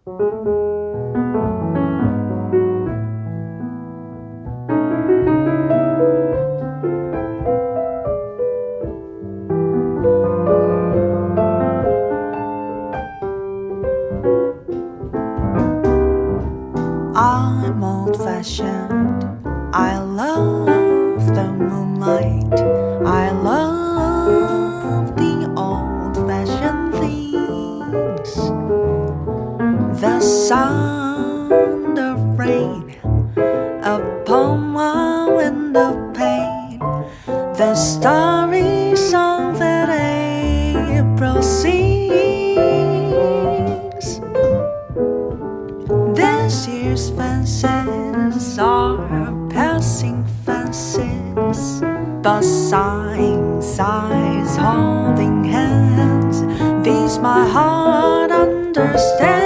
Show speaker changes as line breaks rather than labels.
I'm old-fashioned. I love the moonlight. I love the old-fashioned things. The sound of rain upon my window pane. The starry song that April sings. This year's fancies are passing fancies, but sighing sighs, holding hands, these my heart understands.